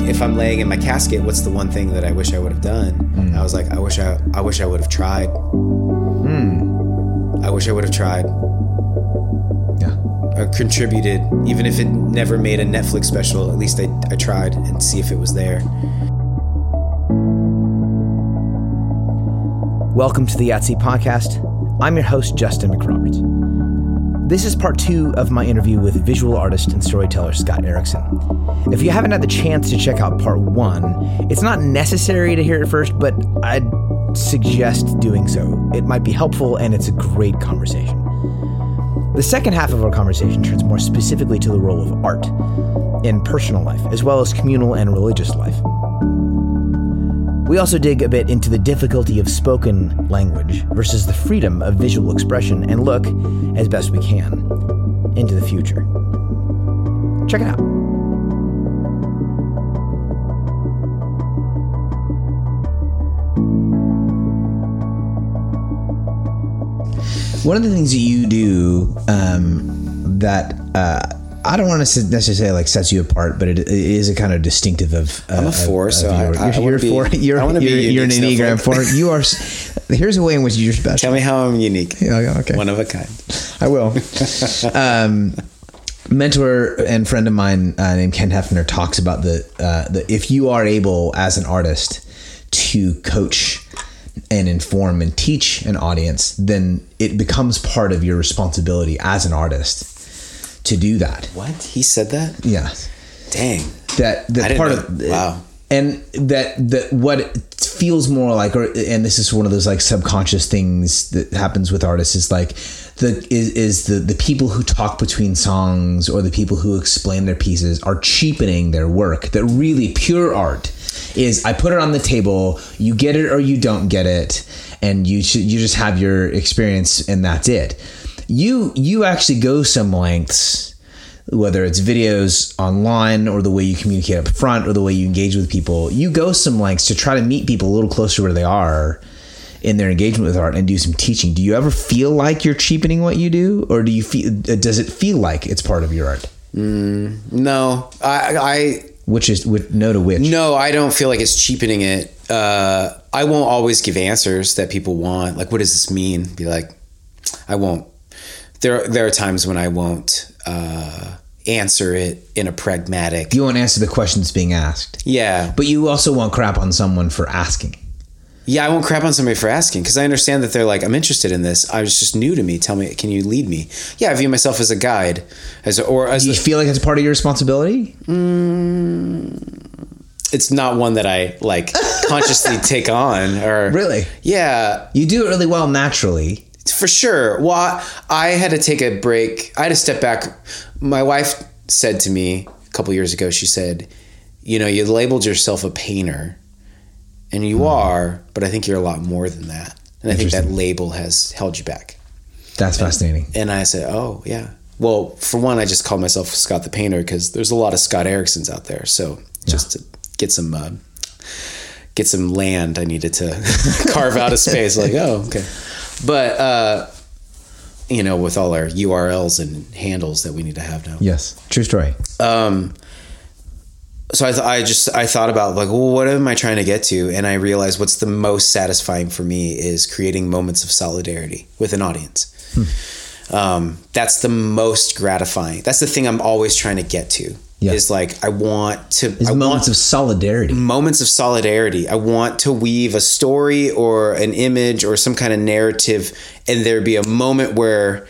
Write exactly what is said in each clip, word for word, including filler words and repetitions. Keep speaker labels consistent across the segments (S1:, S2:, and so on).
S1: if I'm laying in my casket, what's the one thing that I wish I would have done? Mm. I was like, I wish I, I wish I would have tried. Mm. I wish I would have tried.
S2: Yeah.
S1: Or contributed, even if it never made a Netflix special. At least I, I tried and see if it was there.
S2: Welcome to the Yahtzee Podcast. I'm your host, Justin McRoberts. This is part two of my interview with visual artist and storyteller Scott Erickson. If you haven't had the chance to check out part one, it's not necessary to hear it first, but I'd suggest doing so. It might be helpful, and it's a great conversation. The second half of our conversation turns more specifically to the role of art in personal life, as well as communal and religious life. We also dig a bit into the difficulty of spoken language versus the freedom of visual expression and look, as best we can, into the future. Check it out. One of the things that you do um, that uh, I don't want to necessarily say like sets you apart, but it, it is a kind of distinctive of. Uh,
S1: I'm a four,
S2: of,
S1: so
S2: of
S1: I, I,
S2: you're, you're
S1: be,
S2: four. You're,
S1: I want to be.
S2: You're, you're an Enneagram four. You are. Here's a way in which you're special.
S1: Tell me how I'm unique.
S2: Yeah, okay.
S1: One of a kind.
S2: I will. um, mentor and friend of mine uh, named Ken Hefner talks about the uh, the if you are able as an artist to coach and inform and teach an audience, then it becomes part of your responsibility as an artist to do that.
S1: What? He said that?
S2: Yeah.
S1: Dang.
S2: That that
S1: I didn't
S2: part
S1: know.
S2: of
S1: Wow.
S2: And that that what it feels more like, or and this is one of those like subconscious things that happens with artists, is like the is, is the the people who talk between songs or the people who explain their pieces are cheapening their work. That really pure art is I put it on the table, you get it or you don't get it, and you should, you just have your experience and that's it. You you actually go some lengths, whether it's videos online or the way you communicate up front or the way you engage with people. You go some lengths to try to meet people a little closer where they are in their engagement with art and do some teaching. Do you ever feel like you're cheapening what you do, or do you feel does it feel like it's part of your art?
S1: Mm, no, I, I
S2: which is with no to which.
S1: No, I don't feel like it's cheapening it. Uh, I won't always give answers that people want. Like, what does this mean? Be like, I won't. There, there are times when I won't uh, answer it in a pragmatic.
S2: You won't answer the questions being asked.
S1: Yeah,
S2: but you also won't crap on someone for asking.
S1: Yeah, I won't crap on somebody for asking, because I understand that they're like, I'm interested in this. I was just new to me. Tell me, can you lead me? Yeah, I view myself as a guide, as a, or as.
S2: Do you
S1: a,
S2: feel like it's part of your responsibility?
S1: Mm, it's not one that I like consciously take on. Or
S2: really,
S1: yeah,
S2: you do it really well naturally.
S1: For sure. Well, I had to take a break. I had to step back. My wife said to me a couple years ago, she said, you know, you labeled yourself a painter, and you mm. are, but I think you're a lot more than that. And I think that label has held you back.
S2: That's
S1: and,
S2: fascinating.
S1: And I said, oh, yeah. Well, for one, I just call myself Scott the Painter because there's a lot of Scott Ericksons out there. So just yeah. to get some... Uh, get some land, I needed to carve out a space. Like, oh, okay. But, uh, you know, with all our U R Ls and handles that we need to have now.
S2: Yes. True story.
S1: Um, so I, th- I just, I thought about like, well, what am I trying to get to? And I realized what's the most satisfying for me is creating moments of solidarity with an audience. Hmm. Um, that's the most gratifying. That's the thing I'm always trying to get to. Yeah. Is like, I want to...
S2: It's
S1: I
S2: moments
S1: want,
S2: of solidarity.
S1: Moments of solidarity. I want to weave a story or an image or some kind of narrative, and there be a moment where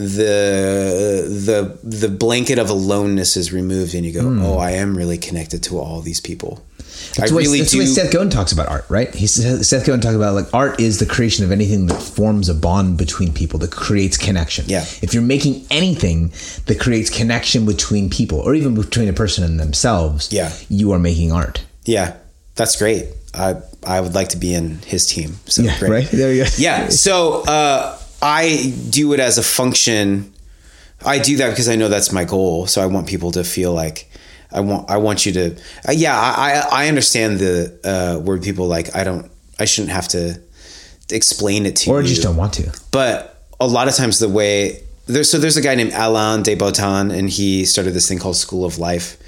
S1: the the the blanket of aloneness is removed and you go, mm. oh, I am really connected to all these people.
S2: That's
S1: I
S2: what,
S1: really
S2: that's
S1: do.
S2: the way Seth Godin talks about art, right? He says, Seth Godin talks about like art is the creation of anything that forms a bond between people, that creates connection.
S1: Yeah.
S2: If you're making anything that creates connection between people, or even between a person and themselves,
S1: yeah.
S2: you are making art.
S1: Yeah, that's great. I I would like to be in his team. So
S2: yeah,
S1: great.
S2: Right? There you go.
S1: Yeah. So uh, I do it as a function. I do that because I know that's my goal. So I want people to feel like. I want I want you to uh, yeah I I understand the uh, where people like I don't I shouldn't have to explain it to
S2: or
S1: you
S2: or just don't want to,
S1: but a lot of times the way there's so there's a guy named Alain de Botton, and he started this thing called School of Life,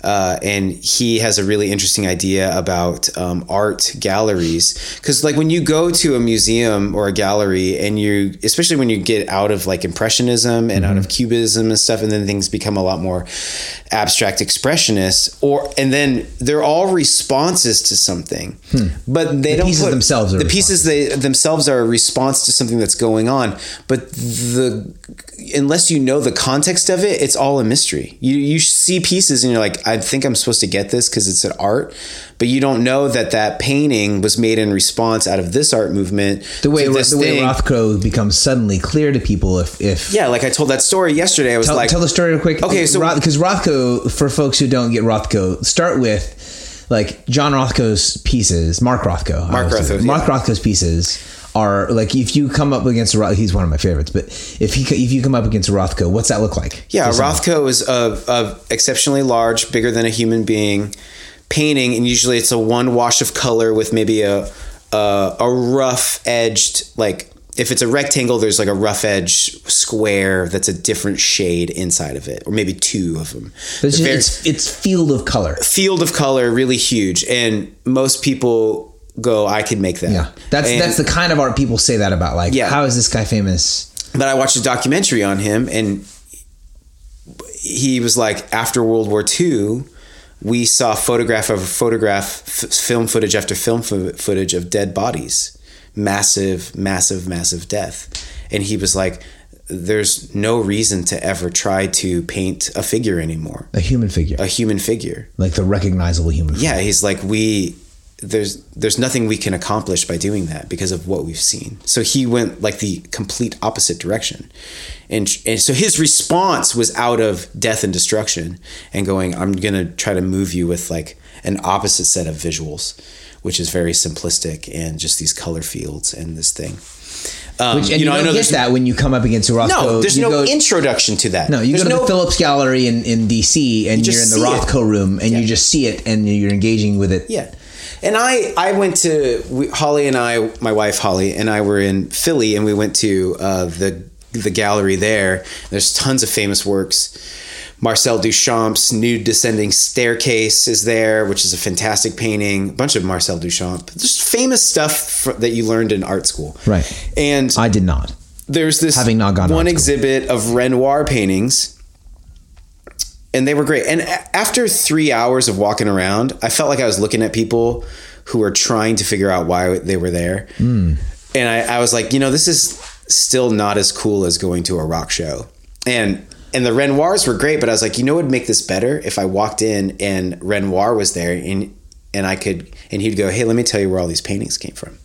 S1: Uh, and he has a really interesting idea about um, art galleries. Because like when you go to a museum or a gallery and you, especially when you get out of like Impressionism and mm-hmm. out of Cubism and stuff, and then things become a lot more abstract expressionist, or and then they're all responses to something, hmm. but they
S2: the
S1: don't
S2: pieces
S1: put,
S2: themselves are
S1: the pieces they themselves are a response to something that's going on. But the unless you know the context of it, it's all a mystery. You you see pieces and you're like, I think I'm supposed to get this because it's an art, but you don't know that that painting was made in response out of this art movement.
S2: The way
S1: this
S2: the
S1: thing.
S2: way Rothko becomes suddenly clear to people if if
S1: yeah, like I told that story yesterday. I was
S2: tell,
S1: like,
S2: tell the story real quick.
S1: Okay, so
S2: because Rothko, for folks who don't get Rothko, start with like John Rothko's pieces. Mark Rothko.
S1: Mark Rothko.
S2: Mark
S1: yeah.
S2: Rothko's pieces are like, if you come up against a Rothko, he's one of my favorites, but if he if you come up against a Rothko, what's that look like?
S1: Yeah, Rothko is a, a exceptionally large, bigger than a human being painting, and usually it's a one wash of color with maybe a a, a rough edged, like if it's a rectangle, there's like a rough edge square that's a different shade inside of it, or maybe two of them.
S2: It's, very, it's, it's field of color.
S1: Field of color, really huge, and most people go, I could make that.
S2: Yeah, that's
S1: and,
S2: that's the kind of art people say that about. Like, yeah. How is this guy famous?
S1: But I watched a documentary on him, and he was like, after World War Two, we saw photograph of photograph, f- film footage after film fo- footage of dead bodies, massive, massive, massive death, and he was like, there's no reason to ever try to paint a figure anymore.
S2: A human figure.
S1: A human figure.
S2: Like the recognizable human figure.
S1: Yeah, he's like, we there's there's nothing we can accomplish by doing that because of what we've seen. So he went like the complete opposite direction. And and so his response was out of death and destruction and going, I'm going to try to move you with like an opposite set of visuals, which is very simplistic and just these color fields and this thing. Um,
S2: Which, and
S1: you know,
S2: you don't
S1: I know
S2: get that when you come up against a Rothko.
S1: No, there's no
S2: go,
S1: introduction to that.
S2: No, you
S1: there's
S2: go to
S1: no,
S2: the Phillips Gallery in, in D C and you you're in the Rothko it. room and yeah. you just see it and you're engaging with it.
S1: Yeah. And I, I went to, we, Holly and I, my wife Holly and I were in Philly, and we went to uh, the the gallery there. There's tons of famous works. Marcel Duchamp's Nude Descending Staircase is there, which is a fantastic painting. A bunch of Marcel Duchamp. Just famous stuff for, that you learned in art school.
S2: Right.
S1: And
S2: I did not.
S1: There's this
S2: Having not gone
S1: one exhibit of Renoir paintings, and they were great. And a- after three hours of walking around, I felt like I was looking at people who were trying to figure out why they were there. Mm. And I, I was like, you know, this is still not as cool as going to a rock show. And and the Renoirs were great, but I was like, you know what would make this better? If I walked in and Renoir was there, and and I could, and he'd go, hey, let me tell you where all these paintings came from.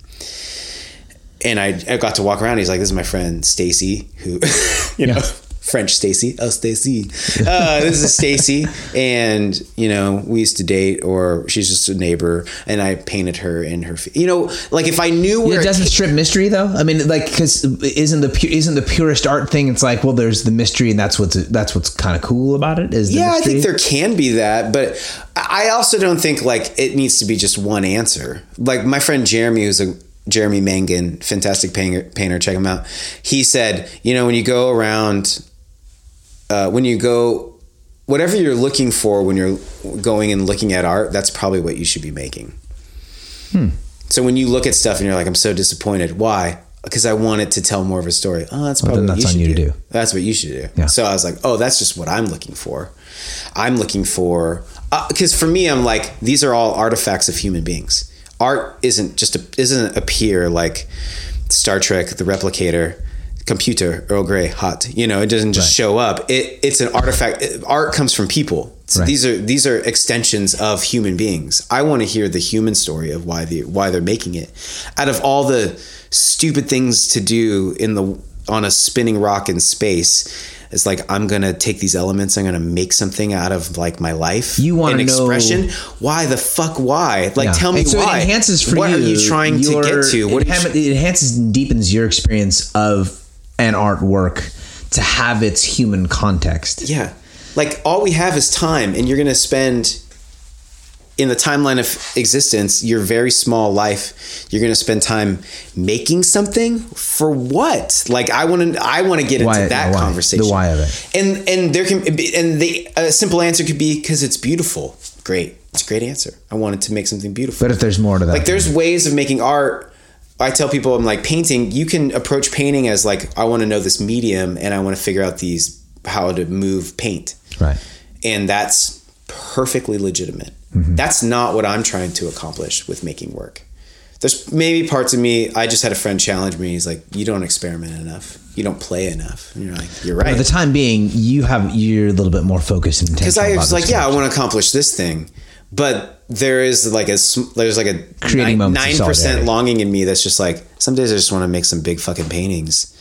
S1: And I, I got to walk around. He's like, this is my friend Stacy, who, you know, yeah. French Stacy. Oh, Stacy. Uh, this is Stacy. And, you know, we used to date, or she's just a neighbor. And I painted her in her, you know, like if I knew where.
S2: Yeah, doesn't strip mystery though? I mean, like, because isn't the pu- isn't the purest art thing? It's like, well, there's the mystery, and that's what's that's what's kind of cool about it. Is the
S1: yeah,
S2: mystery.
S1: I think there can be that, but I also don't think like it needs to be just one answer. Like my friend Jeremy, who's a Jeremy Mangan, fantastic painter, painter, check him out. He said, you know, when you go around, uh, when you go, whatever you're looking for when you're going and looking at art, that's probably what you should be making. Hmm. So when you look at stuff and you're like, I'm so disappointed. Why? Because I want it to tell more of a story. Oh, that's probably
S2: well,
S1: what
S2: that's
S1: you
S2: on
S1: should
S2: you
S1: do.
S2: to do.
S1: That's what you should do.
S2: Yeah.
S1: So I was like, oh, that's just what I'm looking for. I'm looking for, because uh, for me, I'm like, these are all artifacts of human beings. Art isn't just a, isn't appear like Star Trek, The Replicator, computer, Earl Grey, hot. You know, it doesn't just right. show up. It it's an artifact. Art comes from people. So right. these are these are extensions of human beings. I want to hear the human story of why the why they're making it. Out of all the stupid things to do in the on a spinning rock in space, it's like, I'm going to take these elements, I'm going to make something out of like my life.
S2: You want to know
S1: expression. Why the fuck? Why? Like, yeah. tell me
S2: and so
S1: why.
S2: It enhances for
S1: what
S2: you.
S1: What are you trying your, to get to? What
S2: it, ham- it enhances and deepens your experience of an artwork to have its human context.
S1: Yeah. Like all we have is time, and you're going to spend in the timeline of existence, your very small life, you're going to spend time making something for what? Like, I want to, I want to get
S2: Why-
S1: into that
S2: why?
S1: conversation.
S2: The why of it.
S1: And, and there can be, and the a simple answer could be because it's beautiful. Great. It's a great answer. I wanted to make something beautiful.
S2: But if there's more to that,
S1: Like, there's ways of making art. I tell people, I'm like, painting, you can approach painting as like, I want to know this medium and I want to figure out these, how to move paint.
S2: right.
S1: And that's perfectly legitimate. Mm-hmm. That's not what I'm trying to accomplish with making work. There's maybe parts of me, I just had a friend challenge me. He's like, you don't experiment enough. You don't play enough. And you're like, you're right.
S2: For the time being, you have, you're a little bit more focused and intentional.
S1: Because I
S2: about
S1: was
S2: this
S1: like, yeah, I
S2: stuff.
S1: want to accomplish this thing. But there is like a, sm- there's like a
S2: Creating
S1: nine,
S2: moments of
S1: nine percent
S2: solidarity.
S1: longing in me that's just like, some days I just want to make some big fucking paintings.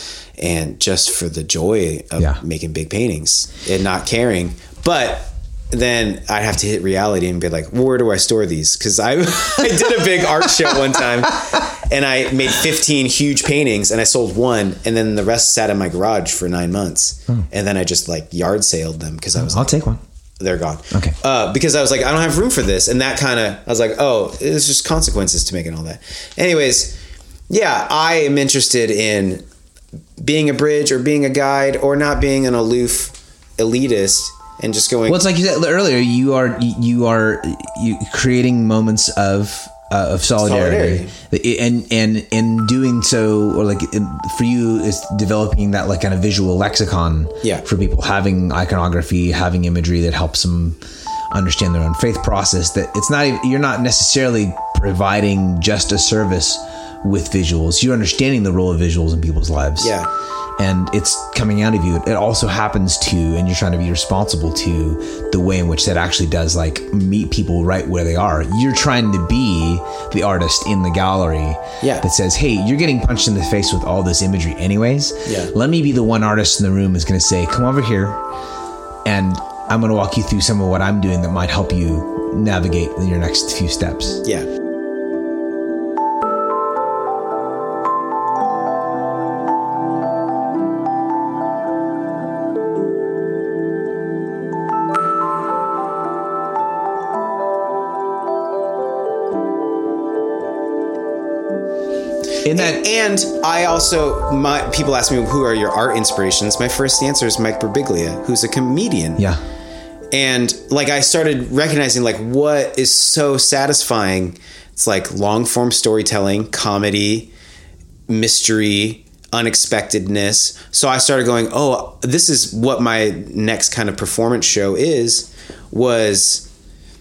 S1: And just for the joy of
S2: Yeah.
S1: making big paintings and not caring. But then I have to hit reality and be like, well, where do I store these? Because I I did a big art show one time and I made fifteen huge paintings and I sold one and then the rest sat in my garage for nine months. Hmm. And then I just like yard sailed them because I was
S2: I'll
S1: like,
S2: take one.
S1: they're gone.
S2: Okay.
S1: Uh, because I was like, I don't have room for this. And that kind of, I was like, oh, it's just consequences to making all that. Anyways, yeah, I am interested in being a bridge or being a guide or not being an aloof elitist and just going.
S2: Well, it's like you said earlier. You are you are you creating moments of uh, of solidarity, solidarity, and and in doing so, or like in, for you, is developing that like kind of visual lexicon.
S1: Yeah.
S2: For people, having iconography, having imagery that helps them understand their own faith process. That it's not even, you're not necessarily providing just a service with visuals. You're understanding the role of visuals in people's lives.
S1: Yeah.
S2: And it's coming out of you. It also happens to, and you're trying to be responsible to the way in which that actually does like meet people right where they are. You're trying to be the artist in the gallery
S1: Yeah.
S2: that says, hey, you're getting punched in the face with all this imagery anyways.
S1: Yeah.
S2: Let me be the one artist in the room who's going to say, come over here and I'm going to walk you through some of what I'm doing that might help you navigate in your next few steps.
S1: Yeah.
S2: In that,
S1: And I also, my people ask me, who are your art inspirations? My first answer is Mike Birbiglia, who's a comedian.
S2: yeah.
S1: And like I started recognizing like what is so satisfying. It's like long form storytelling, comedy, mystery, unexpectedness. So I started going, oh, this is what my next kind of performance show is, was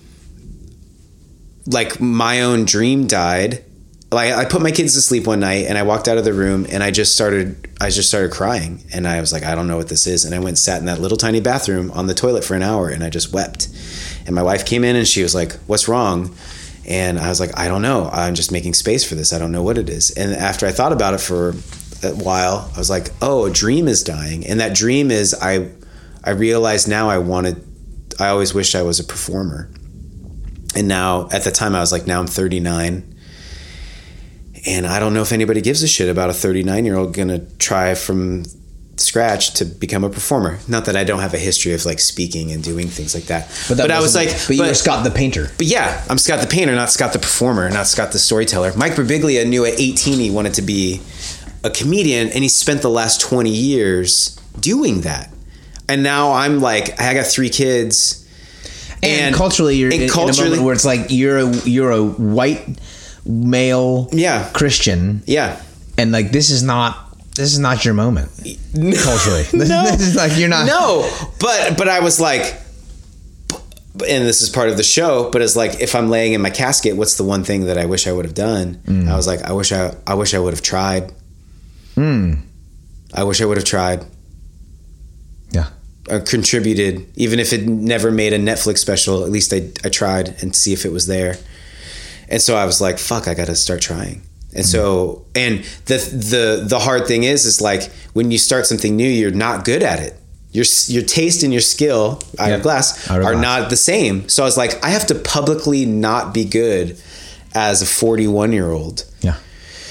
S1: like my own dream died. Like I put my kids to sleep one night and I walked out of the room and I just started, I just started crying and I was like, I don't know what this is. And I went and sat in that little tiny bathroom on the toilet for an hour and I just wept. And my wife came in and she was like, what's wrong? And I was like, I don't know. I'm just making space for this. I don't know what it is. And after I thought about it for a while, I was like, oh, a dream is dying. And that dream is, I, I realized now I wanted, I always wished I was a performer. And now at the time I was like, now I'm thirty-nine. And I don't know if anybody gives a shit about a thirty-nine year old going to try from scratch to become a performer. Not that I don't have a history of like speaking and doing things like that.
S2: But, that
S1: but I was like,
S2: but you were Scott the painter.
S1: But yeah, I'm Scott the painter, not Scott the performer, not Scott the storyteller. Mike Birbiglia knew at eighteen he wanted to be a comedian, and he spent the last twenty years doing that. And now I'm like, I got three kids.
S2: And,
S1: And
S2: culturally, you're
S1: and
S2: in,
S1: culturally,
S2: in a moment where it's like you're a you're a white male
S1: Yeah.
S2: Christian,
S1: yeah.
S2: and like this is not this is not your moment culturally.
S1: No.
S2: This is like you're not.
S1: No, but but I was like, and this is part of the show, but it's like, if I'm laying in my casket, what's the one thing that I wish I would have done? Mm. I was like, I wish I I wish I would have tried.
S2: Mm.
S1: I wish I would have tried.
S2: Yeah.
S1: Or contributed, even if it never made a Netflix special, at least I, I tried and see if it was there. And so I was like, fuck, I got to start trying. And mm. so, and the, the, the hard thing is, is like when you start something new, you're not good at it. Your, your taste and your skill, Ira
S2: yep.
S1: Glass,
S2: Ira
S1: are
S2: Glass.
S1: not the same. So I was like, I have to publicly not be good as a forty-one year old.
S2: Yeah.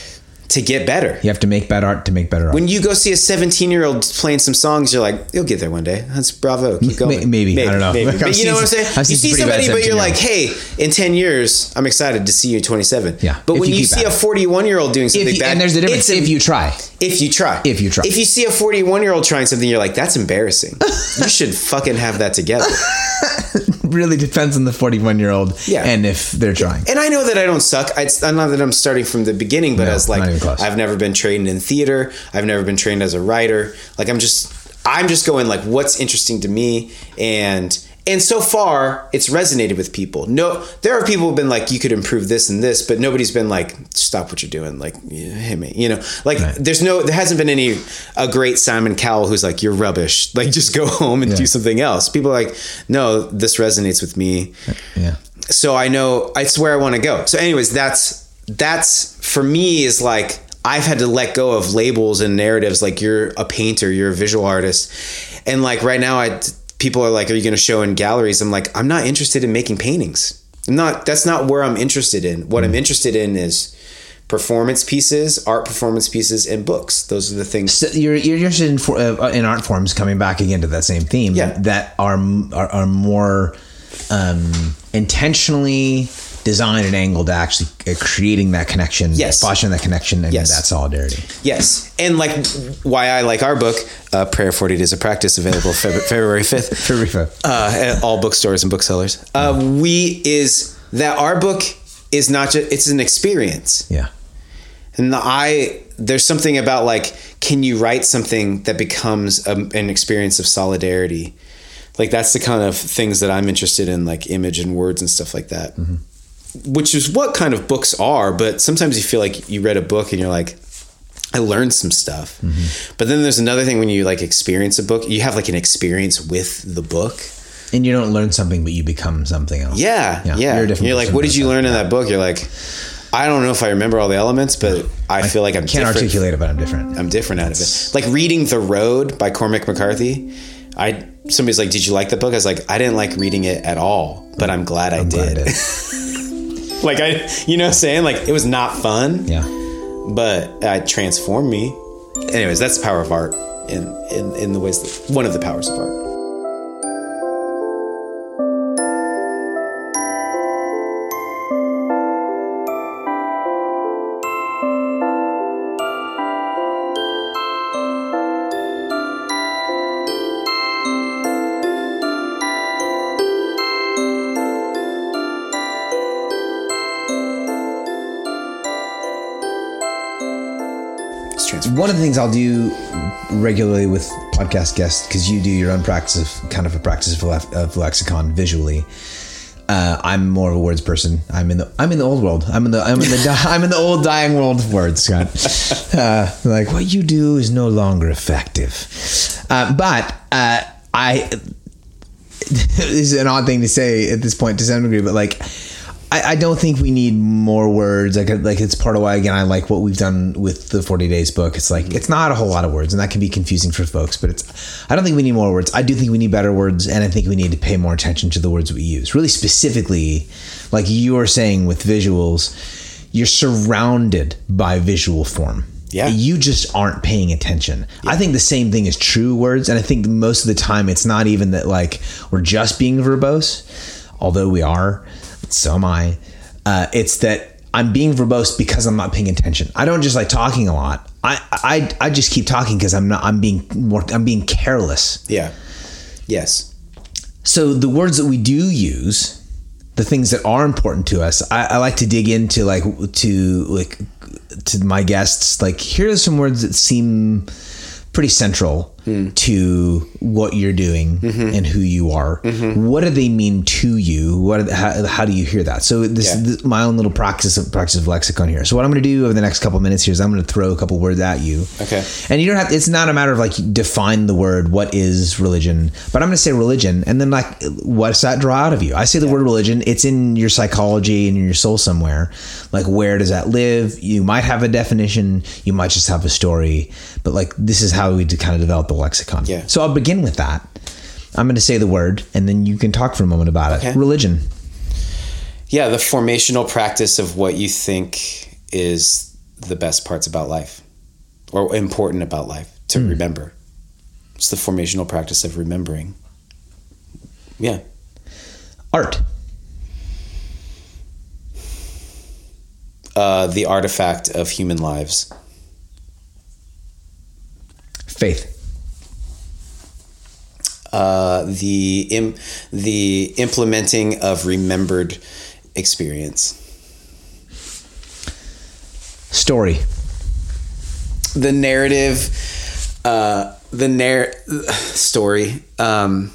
S1: to get better.
S2: You have to make bad art to make better art.
S1: When you go see a seventeen-year-old playing some songs, you're like, you'll get there one day. That's bravo. Keep going.
S2: Maybe. maybe. I don't know.
S1: Maybe.
S2: Like,
S1: but you know what I'm saying?
S2: I've
S1: You see somebody, but you're like, hey, in ten years, I'm excited to see you at twenty-seven.
S2: Yeah.
S1: But
S2: If
S1: when
S2: you
S1: you,
S2: keep
S1: see
S2: at
S1: a
S2: it.
S1: forty-one-year-old doing something
S2: If you,
S1: bad,
S2: and there's a difference
S1: it's a-
S2: if you try.
S1: If you try.
S2: If you try.
S1: If you see a forty-one-year-old trying something, you're like, that's embarrassing. You should fucking have that together.
S2: Really depends on the forty-one-year-old
S1: Yeah.
S2: and if they're trying.
S1: And I know that I don't suck. It's not that I'm starting from the beginning, but
S2: No,
S1: as like,
S2: not even close.
S1: I've never been trained in theater. I've never been trained as a writer. Like I'm just, I'm just going like, what's interesting to me, and and so far it's resonated with people. No, there are people who've been like, you could improve this and this, but nobody's been like, stop what you're doing. Like, hit me, you know, like
S2: Right.
S1: there's no, there hasn't been any, a great Simon Cowell who's like, you're rubbish. Like just go home and
S2: Yeah.
S1: do something else. People are like, no, this resonates with me.
S2: Yeah.
S1: So I know it's where I want to go. So anyways, that's, that's for me is like, I've had to let go of labels and narratives. Like you're a painter, you're a visual artist. And like right now I, people are like, are you going to show in galleries? I'm like, I'm not interested in making paintings. I'm not, that's not where I'm interested in. What mm. I'm interested in is performance pieces, art performance pieces, and books. Those are the things.
S2: So you're you're interested in for, uh, in art forms, coming back again to that same theme.
S1: Yeah.
S2: That are are, are more um, intentionally designed and angled to actually uh, creating that connection,
S1: Yes.
S2: fostering that connection, and
S1: Yes.
S2: that solidarity.
S1: Yes. And like why I like our book, uh, Prayer forty Days of Practice, available Feb- February fifth.
S2: February fifth.
S1: Uh, at all bookstores and booksellers. Uh, we is that our book is not just, it's an experience.
S2: Yeah.
S1: And the, I, there's something about like, can you write something that becomes a, an experience of solidarity? Like that's the kind of things that I'm interested in, like image and words and stuff like that, mm-hmm. which is what kind of books are. But sometimes you feel like you read a book and you're like, I learned some stuff. Mm-hmm. But then there's another thing when you like experience a book, you have like an experience with the book.
S2: And you don't learn something, but you become something else.
S1: Yeah. Yeah. yeah.
S2: You're, a different
S1: you're like,
S2: person
S1: what did you
S2: that.
S1: learn in that book? You're like, I don't know if I remember all the elements, but I, I feel like I'm
S2: can't
S1: different.
S2: articulate it, but I'm different.
S1: I'm different out of it. Like reading The Road by Cormac McCarthy. I somebody's like, did you like the book? I was like, I didn't like reading it at all, but I'm glad I
S2: I'm
S1: did.
S2: glad I did.
S1: Like I, you know, what I'm saying like it was not fun.
S2: Yeah.
S1: But it transformed me. Anyways, that's the power of art in in in the ways that one of the powers of art.
S2: One of the things I'll do regularly with podcast guests, because you do your own practice of kind of a practice of, lef- of lexicon visually. Uh, I'm more of a words person. I'm in the I'm in the old world. I'm in the I'm in the di- I'm in the old dying world of words, Scott. Uh, like what you do is no longer effective. Uh, but uh, I this is an odd thing to say at this point to some degree, but like. I, I don't think we need more words. Like, like it's part of why, again, I like what we've done with the forty days book. It's like, it's not a whole lot of words, and that can be confusing for folks, but it's, I don't think we need more words. I do think we need better words, and I think we need to pay more attention to the words we use. Really specifically, like you were saying with visuals, you're surrounded by visual form.
S1: Yeah.
S2: You just aren't paying attention. Yeah. I think the same thing is true words, and I think most of the time it's not even that like we're just being verbose, although we are. So am I. Uh, it's that I'm being verbose because I'm not paying attention. I don't just like talking a lot. I I, I just keep talking because I'm not. I'm being more. I'm being careless.
S1: Yeah. Yes.
S2: So the words that we do use, the things that are important to us, I, I like to dig into like to like to my guests. Like here are some words that seem pretty central mm. to what you're doing mm-hmm. and who you are. Mm-hmm. What do they mean to you? What? How, how do you hear that? So this, yeah. this my own little practice of practice of lexicon here. So what I'm going to do over the next couple of minutes here is I'm going to throw a couple words at you.
S1: Okay.
S2: And you don't have. It's not a matter of like define the word. What is religion? But I'm going to say religion, and then like what's that draw out of you? I say the yeah. word religion. It's in your psychology and in your soul somewhere. Like where does that live? You might have a definition. You might just have a story. But like this is how we kind of develop the lexicon.
S1: Yeah.
S2: So I'll begin with that. I'm going to say the word, and then you can talk for a moment about
S1: okay.
S2: it. Religion.
S1: Yeah, the formational practice of what you think is the best parts about life, or important about life to mm. remember. It's the formational practice of remembering. Yeah.
S2: Art.
S1: Uh, the artifact of human lives.
S2: Faith.
S1: Uh, the Im- the implementing of remembered experience.
S2: Story.
S1: The narrative, uh, the narr- story, um,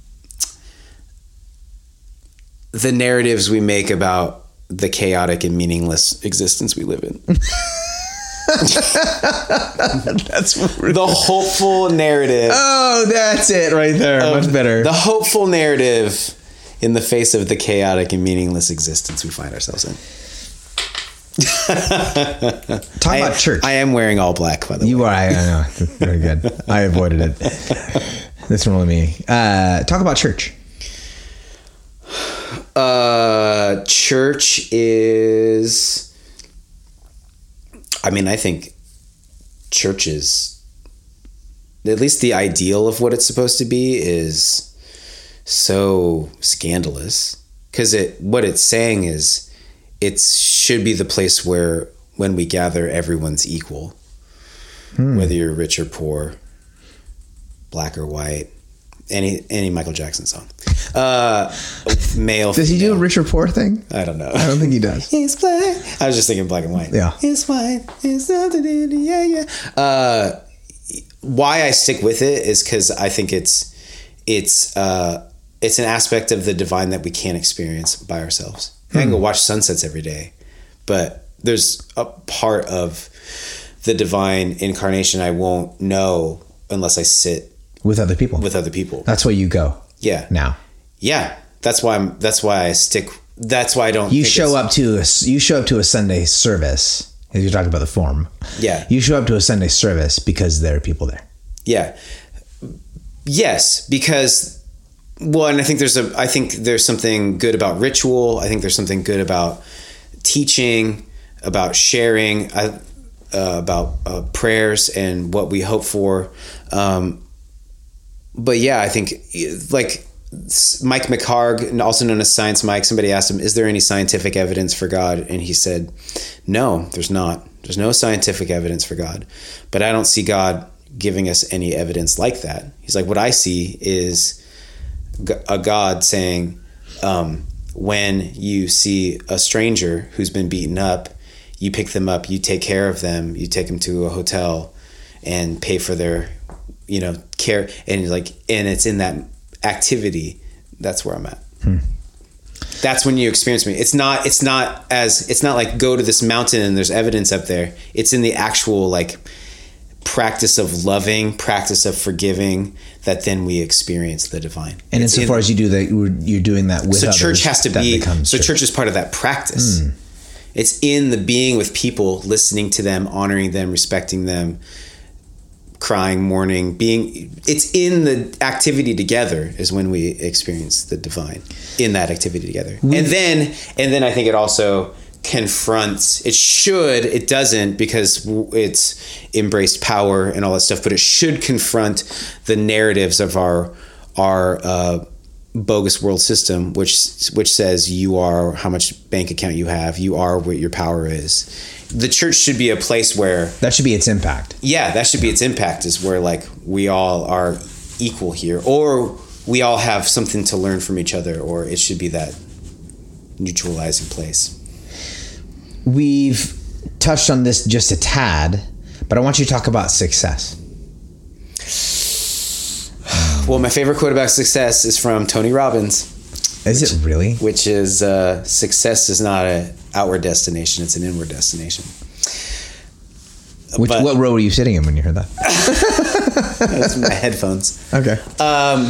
S1: the narratives we make about the chaotic and meaningless existence we live in.
S2: That's really
S1: the hopeful narrative.
S2: Oh, that's it right there. Much better.
S1: The hopeful narrative in the face of the chaotic and meaningless existence we find ourselves in.
S2: Talk
S1: I,
S2: about church.
S1: I am wearing all black, by the
S2: you
S1: way.
S2: You are. I, I know. Very good. I avoided it. This one with me. Uh, talk about church.
S1: Uh, church is... I mean, I think church is... At least the ideal of what it's supposed to be is so scandalous. Because it, what it's saying is it should be the place where when we gather, everyone's equal. Hmm. Whether you're rich or poor, black or white, any any Michael Jackson song. Uh, male.
S2: Does he
S1: female.
S2: do a rich or poor thing?
S1: I don't know.
S2: I don't think he does.
S1: It's black. I was just thinking black and white.
S2: Yeah.
S1: It's white. It's nothing in the yeah, yeah. Uh, why I stick with it is because I think it's it's uh, it's an aspect of the divine that we can't experience by ourselves. I can go watch sunsets every day, but there's a part of the divine incarnation I won't know unless I sit
S2: with other people.
S1: With other people.
S2: That's where you go.
S1: Yeah.
S2: Now.
S1: Yeah. That's why I'm. That's why I stick. That's why I don't.
S2: You
S1: think
S2: show up to a. You show up to a Sunday service. As you're talking about the form.
S1: Yeah.
S2: You show up to a Sunday service because there are people there.
S1: Yeah. Yes, because. Well, and I think there's a. I think there's something good about ritual. I think there's something good about teaching, about sharing, uh, about uh, prayers and what we hope for. Um, but yeah, I think like Mike McHargue, also known as Science Mike. Somebody asked him, "Is there any scientific evidence for God?" And he said, "No, there's not. There's no scientific evidence for God. But I don't see God giving us any evidence like that." He's like, "What I see is a God saying, um, when you see a stranger who's been beaten up, you pick them up, you take care of them, you take them to a hotel and pay for their, you know, care." And like, and it's in that activity, that's where I'm at. Hmm. That's when you experience me. It's not, it's not as, it's not like go to this mountain and there's evidence up there. It's in the actual like practice of loving, practice of forgiving, that then we experience the divine.
S2: And
S1: it's
S2: insofar
S1: in,
S2: as you do that, you're doing that with
S1: so
S2: others.
S1: Church has to be, so church. church is part of that practice. Mm. It's in the being with people, listening to them, honoring them, respecting them, crying, mourning, being, it's in the activity together is when we experience the divine in that activity together. Mm. And then, and then I think it also confronts, it should, it doesn't because it's embraced power and all that stuff, but it should confront the narratives of our, our, uh, bogus world system, which which says you are how much bank account you have, you are what your power is. The church should be a place where
S2: that should be its impact.
S1: Yeah, that should be its impact, is where like we all are equal here, or we all have something to learn from each other, or it should be that neutralizing place.
S2: We've touched on this just a tad, but I want you to talk about success.
S1: Well, my favorite quote about success is from Tony Robbins.
S2: Is which, it really?
S1: Which is, uh, success is not an outward destination, it's an inward destination.
S2: Which, but, what row were you sitting in when you heard that?
S1: That's my headphones.
S2: Okay.
S1: Um,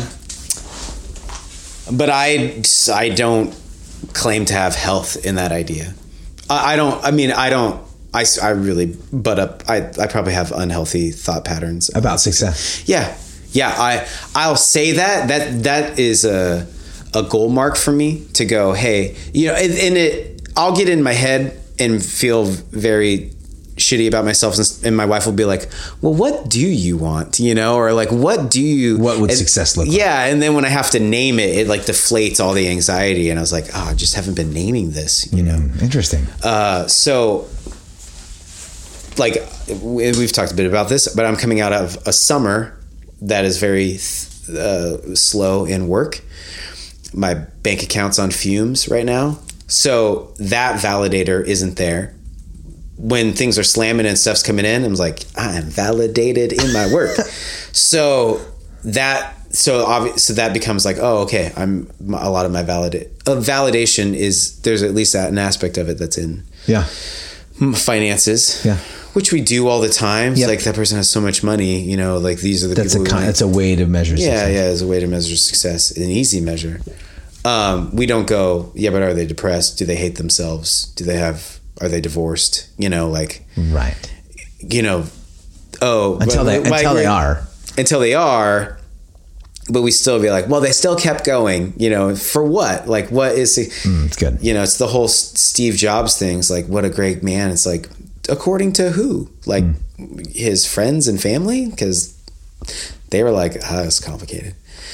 S1: but I, I don't claim to have health in that idea. I, I don't, I mean, I don't, I, I really butt up. I, I probably have unhealthy thought patterns.
S2: About success.
S1: Yeah. Yeah, I I'll say that that that is a a goal mark for me to go, hey, you know, and, and it I'll get in my head and feel very shitty about myself, and, and my wife will be like, well, what do you want? You know, or like, what do you,
S2: what would
S1: and,
S2: success look like?
S1: Yeah. And then when I have to name it, it like deflates all the anxiety. And I was like, oh, I just haven't been naming this, you know?
S2: Mm, interesting.
S1: Uh, so like we've talked a bit about this, but I'm coming out of a summer that is very uh, slow in work. My bank account's on fumes right now. So that validator isn't there. When things are slamming and stuff's coming in, I'm like, I am validated in my work. so that, so obvious, so that becomes like, oh, okay. I'm a lot of my validate uh, validation is there's at least an aspect of it that's in
S2: yeah
S1: finances.
S2: Yeah.
S1: Which we do all the time.
S2: Yep.
S1: Like that person has so much money, you know, like these are the
S2: that's
S1: people.
S2: A con- that's a way to measure
S1: yeah,
S2: success.
S1: Yeah, it's a way to measure success, an easy measure. Um, we don't go, yeah, but are they depressed? Do they hate themselves? Do they have, are they divorced? You know, like,
S2: right.
S1: You know, oh,
S2: until
S1: but,
S2: they,
S1: like,
S2: until they are,
S1: until they are, but we still be like, well, they still kept going, you know, for what? Like, what is it?
S2: Mm, it's good.
S1: You know, it's the whole Steve Jobs things. Like, what a great man. It's like, according to who? Like mm. his friends and family? Because they were like, ah, it's complicated.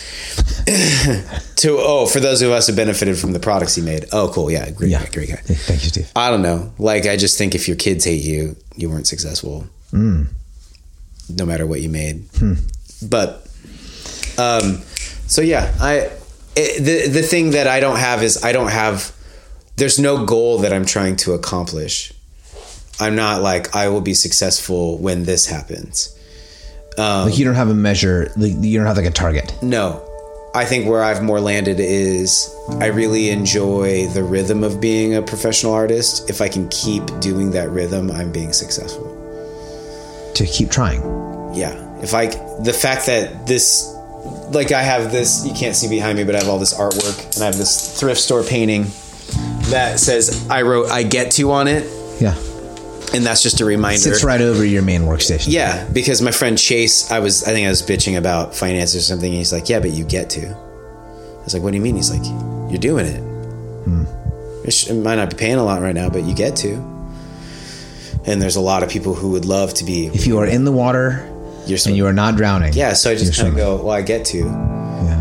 S1: to oh for those of us who benefited from the products he made. Oh, cool. Yeah, great
S2: yeah.
S1: guy, great guy.
S2: Thank you, Steve.
S1: I don't know. Like, I just think if your kids hate you, you weren't successful.
S2: Mm.
S1: No matter what you made.
S2: Hmm.
S1: But um so yeah, I it, the the thing that I don't have is I don't have there's no goal that I'm trying to accomplish. I'm not like, I will be successful when this happens. Um,
S2: like you don't have a measure, like you don't have like a target.
S1: No. I think where I've more landed is I really enjoy the rhythm of being a professional artist. If I can keep doing that rhythm, I'm being successful.
S2: To keep trying.
S1: Yeah. If I, the fact that this, like I have this, you can't see behind me, but I have all this artwork and I have this thrift store painting that says I wrote I get to on it.
S2: Yeah.
S1: And that's just a reminder.
S2: Sits right over your main workstation.
S1: Yeah, because my friend Chase, I was, I think I was bitching about finances or something. And he's like, yeah, but you get to. I was like, what do you mean? He's like, you're doing it. Hmm. It might not be paying a lot right now, but you get to. And there's a lot of people who would love to be.
S2: If you are in the water you're and you are not drowning.
S1: Yeah, so I just kind of go, well, I get to.
S2: Yeah.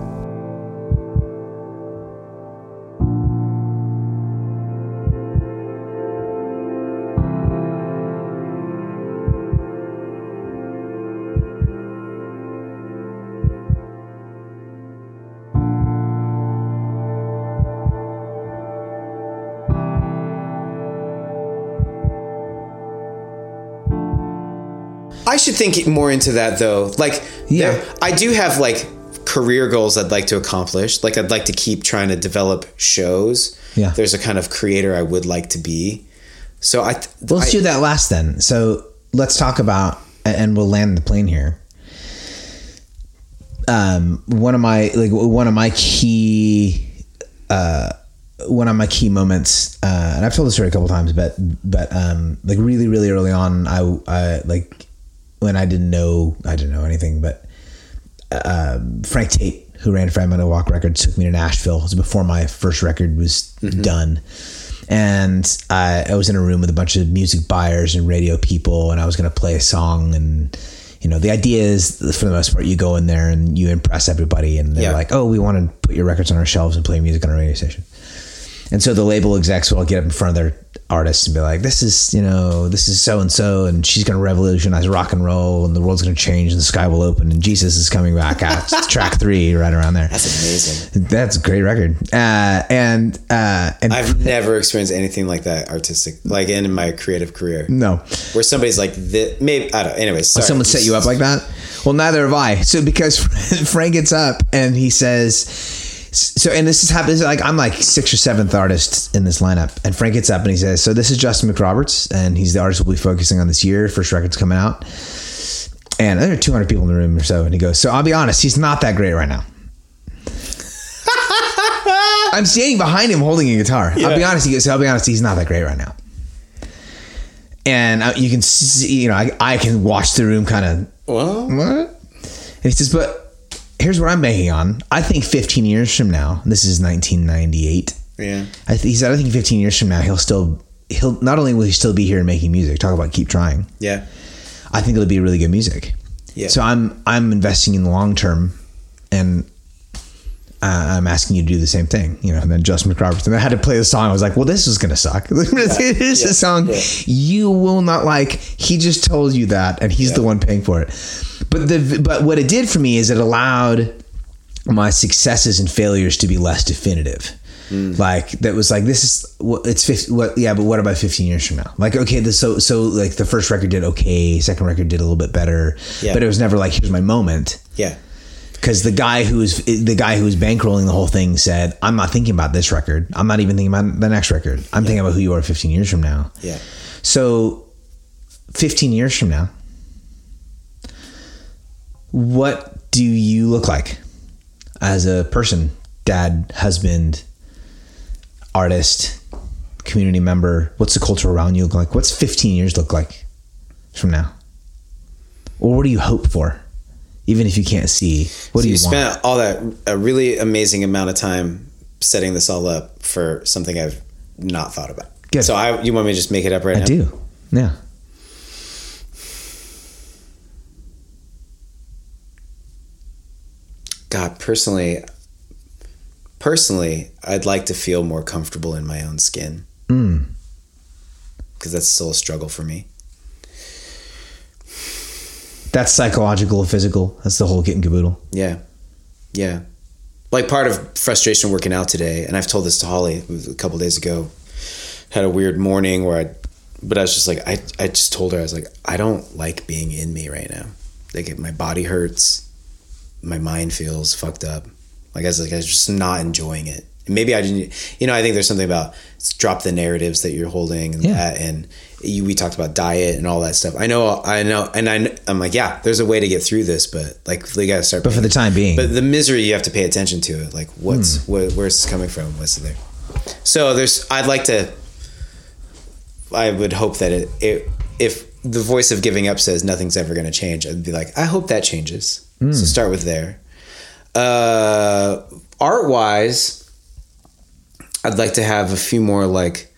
S1: I should think more into that though. Like,
S2: yeah,
S1: there, I do have like career goals I'd like to accomplish. Like, I'd like to keep trying to develop shows.
S2: Yeah,
S1: there's a kind of creator I would like to be. So I,
S2: well, let's
S1: I,
S2: do that last then. So let's talk about, and we'll land the plane here. Um, one of my like one of my key, uh, one of my key moments, uh, and I've told this story a couple times, but but um, like really really early on, I I like. When I didn't know, I didn't know anything, but uh, Frank Tate, who ran Fragmental Walk Records, took me to Nashville. It was before my first record was mm-hmm. done. And I, I was in a room with a bunch of music buyers and radio people, and I was going to play a song. And, you know, the idea is, for the most part, you go in there and you impress everybody. And they're yeah. like, oh, we want to put your records on our shelves and play music on our radio station. And so the label execs will get up in front of their artists and be like, this is, you know, this is so-and-so, and she's going to revolutionize rock and roll, and the world's going to change, and the sky will open, and Jesus is coming back at track three, right around there.
S1: That's amazing.
S2: That's a great record. Uh, and, uh, and
S1: I've never experienced anything like that artistic, like in my creative career.
S2: No.
S1: Where somebody's like, this, maybe, I don't know. Anyways, sorry.
S2: Oh, someone set you up like that? Well, neither have I. So because Frank gets up and he says... So, and this is happening, like, I'm like sixth or seventh artist in this lineup, and Frank gets up and he says, so this is Justin McRoberts, and he's the artist we'll be focusing on this year. First record's coming out. And there are two hundred people in the room or so. And he goes, so I'll be honest, he's not that great right now. I'm standing behind him holding a guitar. Yeah. I'll be honest. He goes, I'll be honest, he's not that great right now. And you can see, you know, I, I can watch the room kind of,
S1: well,
S2: what? And he says, but here's what I'm banking on. I think fifteen years from now, this is nineteen ninety-eight.
S1: Yeah.
S2: I th- he said, I think fifteen years from now, he'll still he'll not only will he still be here and making music, talk about keep trying.
S1: Yeah.
S2: I think it'll be really good music.
S1: Yeah.
S2: So I'm I'm investing in the long term, and uh, I'm asking you to do the same thing. You know, and then Justin McRobertson. I had to play the song. I was like, well, this is gonna suck. This is
S1: Yeah.
S2: a song
S1: Yeah.
S2: you will not like. He just told you that, and he's
S1: Yeah.
S2: the one paying for it. But the but what it did for me is it allowed my successes and failures to be less definitive. Mm. Like that was like, this is what it's fifty, what, yeah, but what about fifteen years from now? Like, okay, this, so, so like the first record did okay. Second record did a little bit better,
S1: yeah.
S2: but it was never like, here's my moment.
S1: Yeah.
S2: Cause the guy who's the guy who's bankrolling the whole thing said, I'm not thinking about this record. I'm not even thinking about the next record. I'm yeah. thinking about who you are fifteen years from now.
S1: Yeah.
S2: So fifteen years from now, what do you look like as a person, dad, husband, artist, community member? What's the culture around you look like? What's fifteen years look like from now? Or what do you hope for? Even if you can't see, what
S1: so
S2: do you,
S1: you
S2: want?
S1: spent all that, a really amazing amount of time setting this all up for something I've not thought about.
S2: Good.
S1: So I, you want me to just make it up right
S2: I
S1: now?
S2: I do. Yeah.
S1: God, personally, personally, I'd like to feel more comfortable in my own skin.
S2: Mm.
S1: Because that's still a struggle for me.
S2: That's psychological, physical. That's the whole kit and caboodle.
S1: Yeah. Yeah. Like part of frustration working out today, and I've told this to Holly a couple days ago, had a weird morning where I, but I was just like, I, I just told her, I was like, I don't like being in me right now. Like my body hurts. My mind feels fucked up. Like I was like, I was just not enjoying it. And maybe I didn't, you know, I think there's something about drop the narratives that you're holding and
S2: yeah.
S1: that, and you, we talked about diet and all that stuff. I know, I know. And I, I'm like, yeah, there's a way to get through this, but like, we got to start.
S2: But
S1: paying,
S2: for the time being,
S1: but the misery, you have to pay attention to it. Like what's, mm. where, where's this coming from? What's there? So there's, I'd like to, I would hope that it, it if the voice of giving up says nothing's ever going to change, I'd be like, I hope that changes. Mm. So start with there. Uh, art wise, I'd like to have a few more like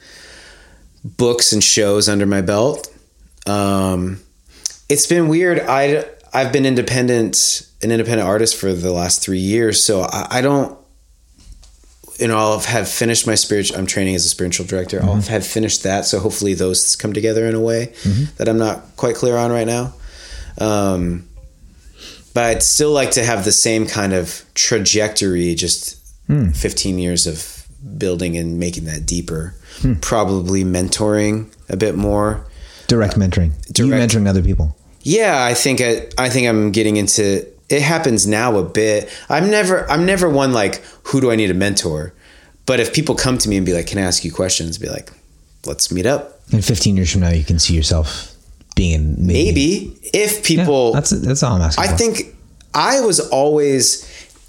S1: books and shows under my belt. Um, it's been weird. I, I've been independent, an independent artist for the last three years. So I, I don't, you know, I'll have finished my spiritual, I'm training as a spiritual director. Mm-hmm. I'll have finished that. So hopefully those come together in a way mm-hmm. that I'm not quite clear on right now. Um, but I'd still like to have the same kind of trajectory, just mm. fifteen years of building and making that deeper, hmm. probably mentoring a bit more.
S2: Direct mentoring. Direct, you mentoring other people.
S1: Yeah. I think, I, I think I'm getting into, it happens now a bit. I'm never, I'm never one like, who do I need a mentor? But if people come to me and be like, can I ask you questions? Be like, let's meet up.
S2: And fifteen years from now, you can see yourself being in maybe,
S1: maybe if people,
S2: yeah, that's, that's all I'm asking
S1: I
S2: for.
S1: think I was always,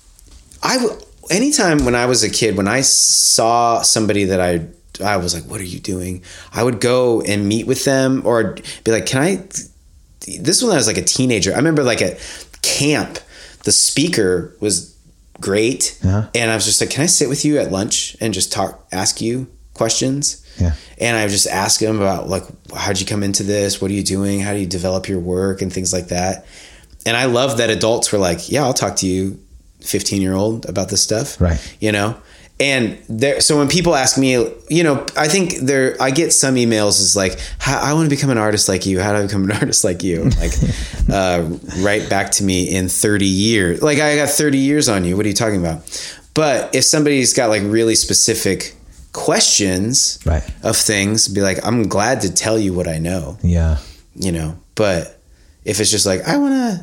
S1: I w- anytime when I was a kid, when I saw somebody that I, I was like, what are you doing? I would go and meet with them or be like, can I, this one I was like a teenager. I remember like at camp, the speaker was great. Uh-huh. And I was just like, can I sit with you at lunch and just talk, ask you questions?
S2: Yeah.
S1: And I would just ask him about like, how'd you come into this? What are you doing? How do you develop your work and things like that? And I love that adults were like, yeah, I'll talk to you fifteen year old about this stuff.
S2: Right.
S1: You know? And there, so when people ask me, you know, I think there, I get some emails is like, I want to become an artist like you. How do I become an artist like you? Like, uh, write back to me in thirty years. Like I got thirty years on you. What are you talking about? But if somebody's got like really specific questions
S2: right.
S1: of things, be like, I'm glad to tell you what I know.
S2: Yeah.
S1: You know, but if it's just like, I want to,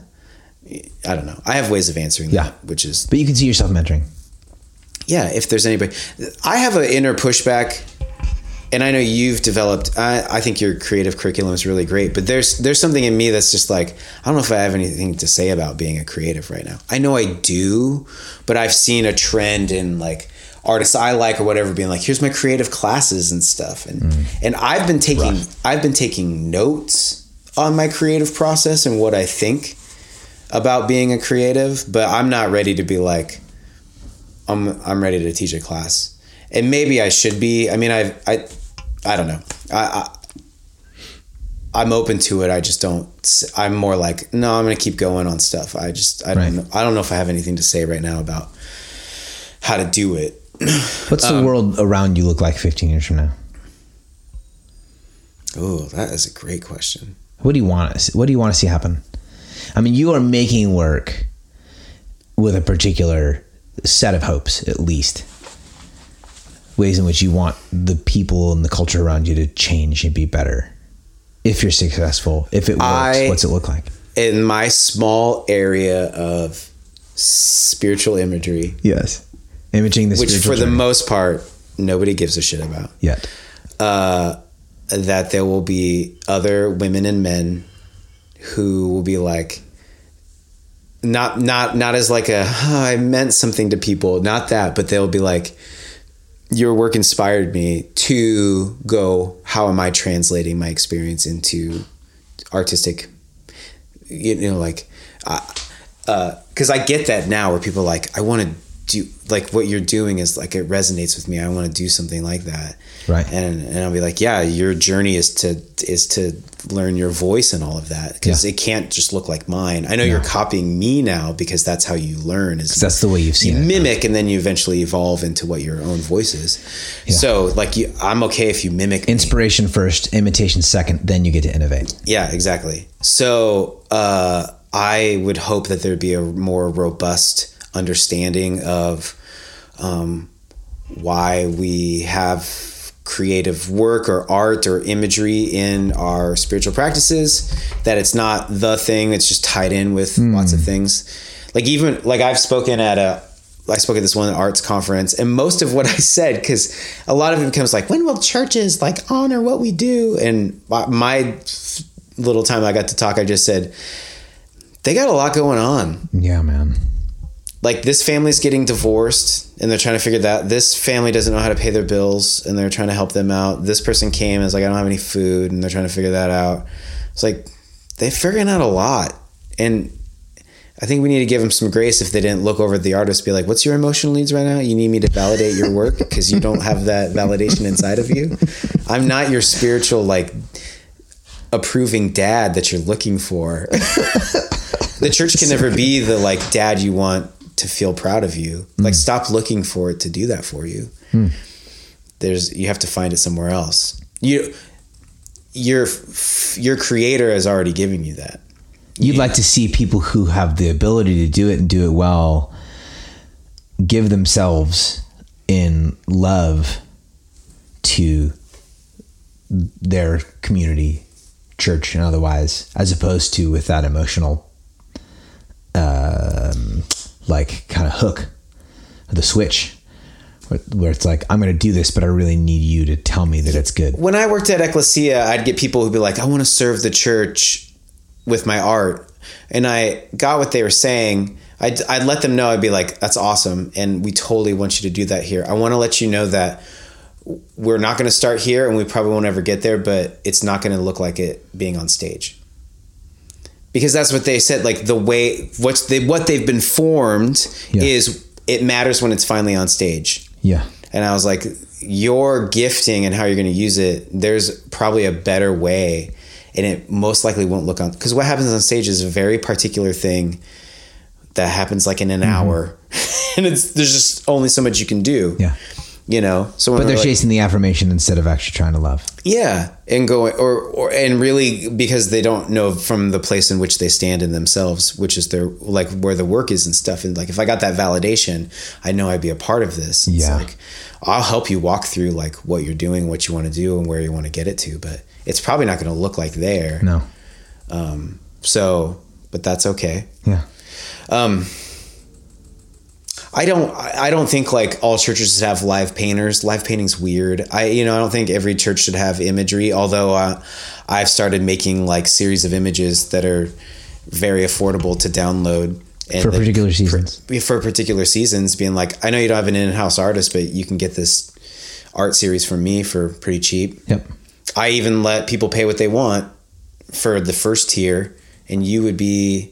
S1: I don't know. I have ways of answering
S2: yeah.
S1: that, which is,
S2: but you can see yourself mentoring.
S1: Yeah, if there's anybody, I have an inner pushback, and I know you've developed. I, I think your creative curriculum is really great, but there's there's something in me that's just like, I don't know if I have anything to say about being a creative right now. I know I do, but I've seen a trend in like artists I like or whatever being like, here's my creative classes and stuff, and mm. and I've been taking Rough. I've been taking notes on my creative process and what I think about being a creative, but I'm not ready to be like, I'm I'm ready to teach a class. And maybe I should be. I mean, I've I I don't know. I, I I'm open to it. I just don't. I'm more like, no, I'm gonna keep going on stuff. I just I don't
S2: Right.
S1: know. I don't know if I have anything to say right now about how to do it.
S2: What's the
S1: Um,
S2: world around you look like fifteen years from now?
S1: Oh, that is a great question.
S2: What do you want to see? What do you want to see happen? I mean, you are making work with a particular set of hopes, at least. Ways in which you want the people and the culture around you to change and be better. If you're successful, if it works,
S1: I-
S2: what's it look like?
S1: In my small area of spiritual imagery,
S2: Yes. Imaging the
S1: which
S2: spiritual
S1: for the
S2: journey.
S1: most part nobody gives a shit about,
S2: Yet.
S1: uh, that there will be other women and men who will be like, not not not as like a oh, I meant something to people, not that, but they'll be like, your work inspired me to go, how am I translating my experience into artistic, you know, like, uh, uh, cause I get that now where people are like, I want to do, like what you're doing is like, it resonates with me. I want to do something like that.
S2: Right.
S1: And, and I'll be like, yeah, your journey is to, is to learn your voice and all of that. Cause
S2: Yeah.
S1: it can't just look like mine. I know you're copying me now because that's how you learn, is
S2: That's the way you've seen
S1: you
S2: it.
S1: mimic, and then you eventually evolve into what your own voice is. So like you, I'm okay if you mimic me.
S2: Inspiration first, imitation second, then you get to innovate.
S1: Yeah, exactly. So uh, I would hope that there'd be a more robust understanding of um, why we have creative work or art or imagery in our spiritual practices, that it's not the thing, it's just tied in with
S2: Mm.
S1: lots of things. Like even like I've spoken at a I spoke at this one arts conference, and most of what I said, because a lot of it becomes like, when will churches like honor what we do? And my, my little time I got to talk, I just said, they got a lot going on.
S2: Yeah, man.
S1: Like this family's getting divorced and they're trying to figure that. This family doesn't know how to pay their bills and they're trying to help them out. This person came and was like, I don't have any food, and they're trying to figure that out. It's like, they're figuring out a lot. And I think we need to give them some grace if they didn't look over at the artist, be like, what's your emotional needs right now? You need me to validate your work because you don't have that validation inside of you. I'm not your spiritual, like, approving dad that you're looking for. The church can never be the like dad you want to feel proud of you. Like,
S2: Mm.
S1: stop looking for it to do that for you.
S2: Mm.
S1: There's, you have to find it somewhere else. You, your, your creator has already given you that.
S2: You'd like to see people who have the ability to do it and do it well give themselves in love to their community, church and otherwise, as opposed to with that emotional um, like kind of hook, the switch where, where it's like, I'm going to do this, but I really need you to tell me that it's good.
S1: When I worked at Ecclesia, I'd get people who'd be like, I want to serve the church with my art. And I got what they were saying. I'd, I'd let them know. I'd be like, that's awesome. And we totally want you to do that here. I want to let you know that we're not going to start here and we probably won't ever get there, but it's not going to look like it being on stage. Because that's what they said. Like the way, what's they, what they've been formed
S2: Yeah.
S1: is it matters when it's finally on stage.
S2: Yeah.
S1: And I was like, your gifting and how you're going to use it, there's probably a better way. And it most likely won't look on, because what happens on stage is a very particular thing that happens like in an mm-hmm. hour, and it's there's just only so much you can do.
S2: Yeah,
S1: you know. So when
S2: but they're
S1: like,
S2: chasing the affirmation instead of actually trying to love.
S1: Yeah, and going or or and really because they don't know from the place in which they stand in themselves, which is their like where the work is and stuff. And like if I got that validation, I know I'd be a part of this. It's
S2: yeah,
S1: like I'll help you walk through like what you're doing, what you want to do, and where you want to get it to, but it's probably not going to look like there.
S2: No.
S1: Um, so, but that's okay.
S2: Yeah.
S1: Um, I don't, I don't think like all churches should have live painters. Live painting's weird. I, you know, I don't think every church should have imagery, although, uh, I've started making like series of images that are very affordable to download. And
S2: for particular seasons.
S1: For, for particular seasons, being like, I know you don't have an in-house artist, but you can get this art series from me for pretty cheap.
S2: Yep. I
S1: even let people pay what they want for the first tier, and you would be,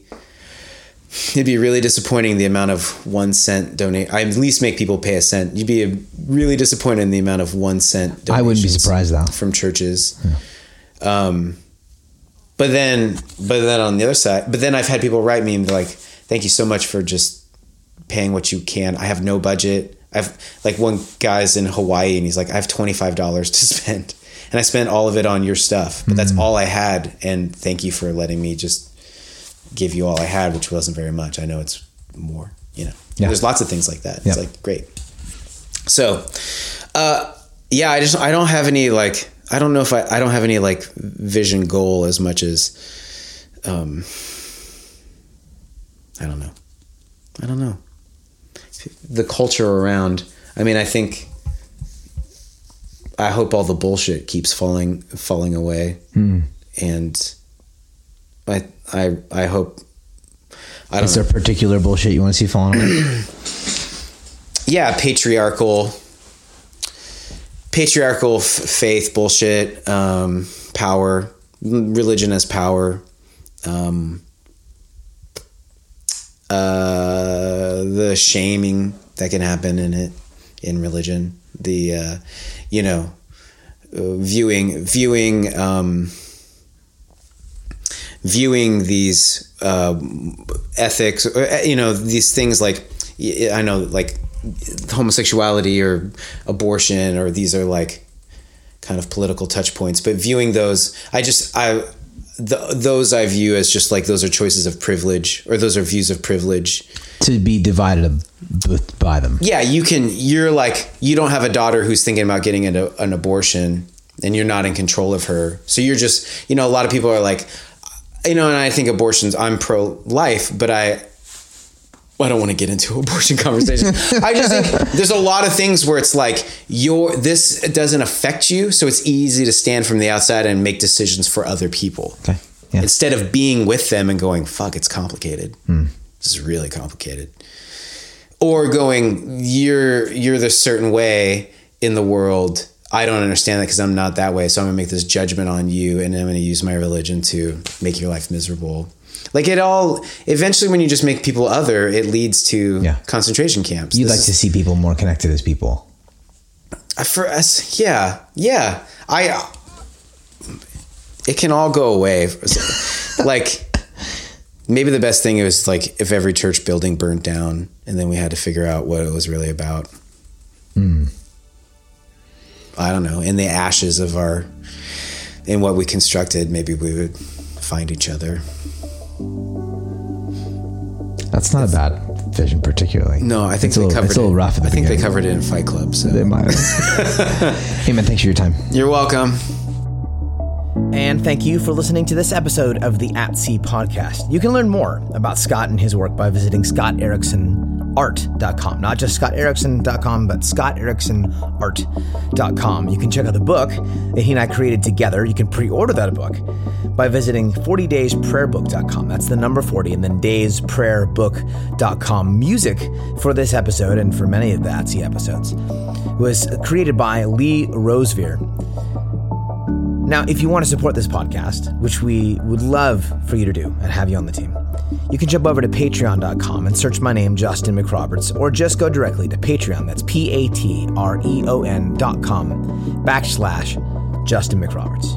S1: it'd be really disappointing the amount of one cent donate. I at least make people pay a cent. You'd be really disappointed in the amount of one cent
S2: I wouldn't be
S1: donations
S2: surprised though.
S1: from churches. Yeah. Um, but then, but then on the other side, but then I've had people write me and be like, thank you so much for just paying what you can. I have no budget. I've like one guy's in Hawaii and he's like, I have twenty-five dollars to spend and I spent all of it on your stuff, but mm-hmm. that's all I had. And thank you for letting me just give you all I had, which wasn't very much. I know it's more, you know, yeah. There's lots of things like that. It's yeah. like, great. So, uh, yeah, I just, I don't have any, like, I don't know if I, I don't have any like vision goal as much as, um, I don't know. I don't know. The culture around, I mean, I think, I hope all the bullshit keeps falling, falling away. Mm. And I, I, I hope, I don't
S2: Is
S1: know.
S2: there particular bullshit you want to see falling away?
S1: Yeah. Patriarchal, patriarchal f- faith bullshit, um, power, religion as power, um, uh, the shaming that can happen in it, in religion, the, uh, you know, uh, viewing, viewing, um, viewing these, uh, ethics, or, you know, these things like, I know, like homosexuality or abortion, or these are like kind of political touch points, but viewing those, I just, I, the, those I view as just like, those are choices of privilege, or those are views of privilege.
S2: To be divided by them.
S1: Yeah, you can, you're like, you don't have a daughter who's thinking about getting an, an abortion and you're not in control of her. So you're just, you know, a lot of people are like, you know, and I think abortions, I'm pro-life, but I, I don't want to get into abortion conversation. I just think there's a lot of things where it's like, your this doesn't affect you, so it's easy to stand from the outside and make decisions for other people.
S2: Okay. Yeah.
S1: Instead of being with them and going, fuck, it's complicated. Hmm. This is really complicated. Or going, you're you're this certain way in the world. I don't understand that because I'm not that way, so I'm going to make this judgment on you, and I'm going to use my religion to make your life miserable. Like it all, eventually when you just make people other, it leads to yeah. concentration camps.
S2: You'd this like to see people more connected as people.
S1: For us, yeah, yeah. I, it can all go away. Like maybe the best thing is like if every church building burnt down and then we had to figure out what it was really about. Mm. I don't know. In the ashes of our, in what we constructed, maybe we would find each other.
S2: That's not a bad vision, particularly.
S1: No, I think
S2: it's
S1: they
S2: a little,
S1: covered
S2: it's a little
S1: it.
S2: rough at the
S1: I think
S2: beginning.
S1: they covered it in Fight Club. So
S2: they might have. Hey man, thanks for your time.
S1: You're welcome.
S3: And thank you for listening to this episode of the At Sea podcast. You can learn more about Scott and his work by visiting scott erickson art dot com. Not just scott erickson dot com, but scott erickson art dot com. You can check out the book that he and I created together. You can pre-order that book by visiting forty days prayer book dot com. That's the number forty, and then days prayer book dot com. Music for this episode and for many of the At Sea episodes was created by Lee Rosevere. Now, if you want to support this podcast, which we would love for you to do and have you on the team, you can jump over to patreon dot com and search my name, Justin McRoberts, or just go directly to Patreon. That's P A T R E O N dot com backslash Justin McRoberts.